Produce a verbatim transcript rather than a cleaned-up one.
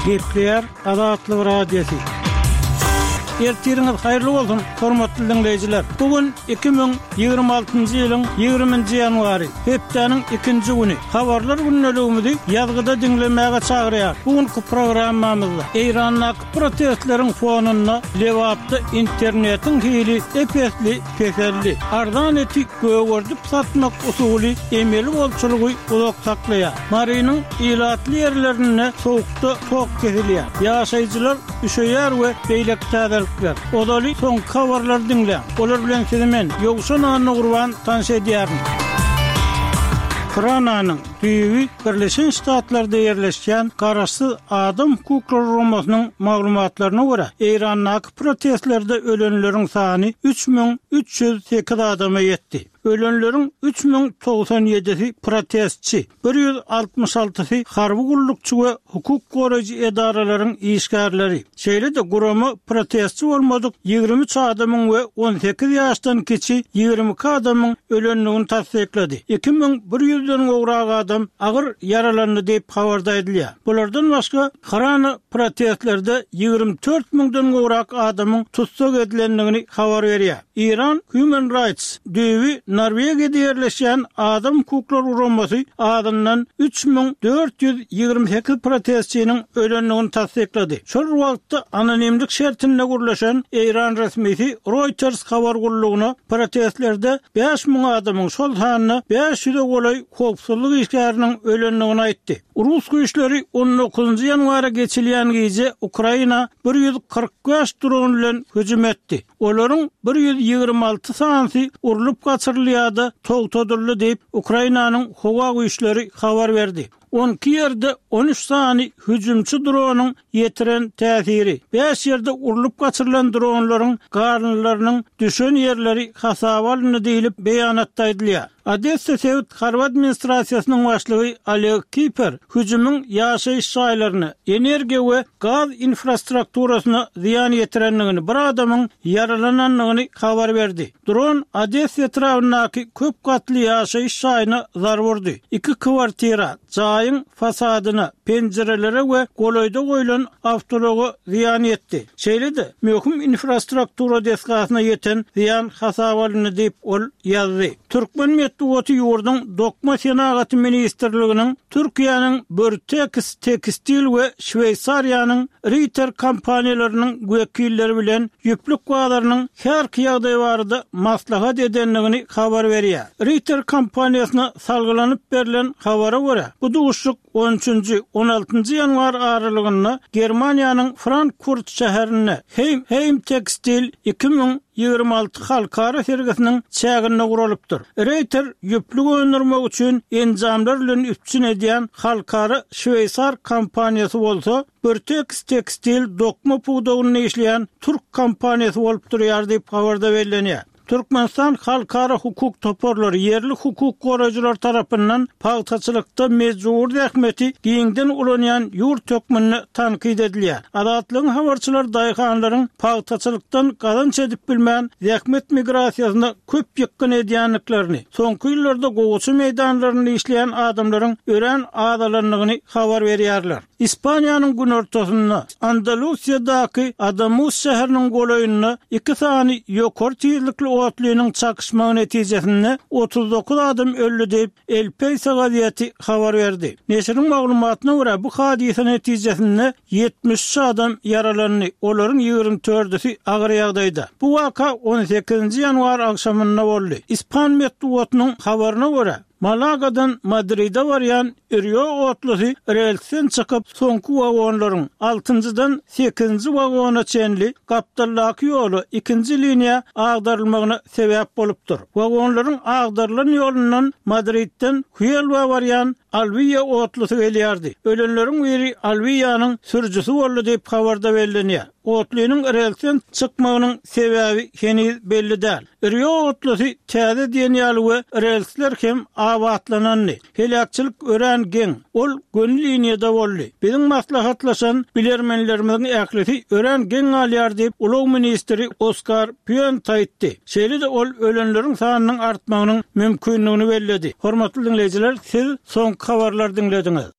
Gepler Azatlyk Radiosu. Ertiriniz hayırlı olsun, hormatly dinleyijiler. Bugün iki bin ýygrima altyncy ýylyň ýygrimiňji ýanwary, hepdeniň ikinji güni. Habarlar günneligimizi ýazgyda dinlemäge çagyrýar. Bugünkü programmamyzda Eýranyň protestleriň fonunda lewapda internetiň hili epesli, pekerli, ardan etik göwürdüp satmak usuly emeli bolçulugy ulak saklaýar. Marynyň ilatly ýerlerine sowukda tok kesilýär. Ýaşaýjylar üşeýär we beýlekde Odaly son kawarlar dinle. Olar bilen sizimen ýogşan anyny gurban tanş edýärin. Ukrainanyň Düýbi Birleşen Ştatlarda ýerleşýän Garaşsyz Adam Hukuklary Romasynyň maglumatlaryna görä, Eýranyň protestlerde ölenleriň sany üç bin üç ýüz sekiz adama ýetdi. Ölenlerin üç bin doksan ýedisi protestçi, bir ýüz altymyş altysy harby gullukçy we hukuk goraýjy edaralaryň işgärleri. Şeýle de guramy protestçi bolmadyk ýygrimi üç adamyň we on sekiz ýaşdan kiçi ýygrimi iki adamyň ölenligini tasdiklady. iki bin bir ýüzden gowrak adam agyr yaralandy diýip habarda edilýär. Bulardan başga Harany protestlerde ýygrimi dört miňden gowrak adamyň tutsak edilenligini habar berýär. İran Human Rights Düýbi Norwegiýada ýerleşýän Adam Hukuklary Romasy adından üç bin dört ýüz ýygrimi sekiz protestçiniň ölenligini tasdiklady. Şol wagtda anonimlik şertine gurlaşan Eýran resmisi Reuters habar gurulugyna protestlerde beş bin adamyň şol sanyny beş ýüze golay howpsuzlyk işgäriniň ölenligini aýtdy. Rus güýçleri on dokuzunçy ýanwara geçilýän gece Ukraina bir ýüz kırk beş dron bilen hüjüm etdi. Olaryň bir ýüz ýygrimi alty sany urulyp gaçyrylýardy, togtadyrly diýip Ukrainanyň howa güýçleri habar berdi. on iki ýerde on üç sany hüjümçi dronyň ýetiren täsiri, beş ýerde urulyp gaçyrylan dronlaryň garnlarynyň düşen ýerleri hasaba alındy diýilip beýanatda edilýär. Odessa Sowet Harvard administrasiýasynyň başlygy Oleg Kiper hüjümüň ýaşaýyş şaýlaryny, energiýa we gaz infrastrukturasyna ziýan ýetirenligini, bir adamyň yaralananlygyny habar berdi. Dron Odessa etrafyndaky köp gatly ýaşaýyş şaýyna zarar berdi. Iki kwartira, jaýyň fasadyna, penjerelere we golaýda goýulan awtology ziýan etdi. Şeýle-de möhüm infrastruktura deskasyna ýeten ziýan hasaba alındy diýip ol ýazdy. Türkmen Metduwaty ýurdun Dokma Senagat Ministrliginiň Türkiýanyň Börtekis Tekstil we Şweýsariýanyň Ritter kompaniýalarynyň wekilleri bilen ýüplük wagtlarynyň her ýagdaý barada maslahat edenligini habar berýär. Ritter kompaniýasyna salgylanyp berilen habara görä, bu duşuk on üçinçi on altyncy ýanwar aralygynda Germaniýanyň Frankfurt şäherine Heim Heim Tekstil iki bin ýygrimi alty halkara sergisiniň çägine guralypdyr. Reiter ýüplük öndürmek üçin enjamlar bilen üpçün edýän halkara Şweýsar kompaniýasy bolsa, Börtekis Tekstil dokma puwdagyny işleýän Türk kompaniýasy bolup durýar diýip habarda berilýär. Türkmenistan halkara hukuk toporlary yerli hukuk goraýjylar tarapyndan paýtaçylykda mejbur ähmeti giňden ulanýan ýurt tökmenini tankyd edilýär. Adatlyň habarçylar daýhanlaryň paýtaçylykdan gazanç edip bilmän ähmet migrasiýasyna köp ýykyn edýänliklerini, soňky ýyllarda gowy meýdanlaryny işleýän adamlaryň ören adalanlygyny habar berýärler. İspaniýanyň gün ortasynda Andalusiýadaky Adamus şäheriniň golaýyna iki sany ýokary tezlikli otlynyň çakışmagy netijesinde otuz dokuz adam öldü diýip El País gaziýeti habar berdi. Neşriň maglumatyna görä bu hadise netijesinde yetmiş üç adam yaralandy. Olaryň ýygrimi dördüsi agyr ýagdaýda. Bu waka on sekizinçi ýanwar akşamynda boldy. İspan Metduwatynyň habaryna görä Malaga'dan Madrid'e varyan Rio otlusy relsen çıkıp sonku vagonlaryň altıncıdan sekizinci wagona çenli Gapdallaky ýolu ikinci liniýa agdarylmagyna sebäp bolupdyr. Wagonlaryň agdarylan ýolundan Madridden Huelva varyan Alvia otlusy gelýärdi. Ölenleriň biri Alvia'nyň sürjüsi boldy diýip habarda berilýär. Otlynyň relsen çykmagynyň sebäbi heniz belli däl. Rio otlusy täze diýen ýaly we relsler hem awatlanandy. Helakçylyk ören geň. Ol gönül liniýada boldy. Biziň maslahatlaşan bilermenlerimiň äklisi ören geň alýar diýip Ulug ministri Oskar Piyonta aýtdy. Şeýle-de ol ölenleriň sanynyň artmagynyň mümkinligini bellidi. Hormatly dinleyijiler, siz soň habarlar dinlediňiz.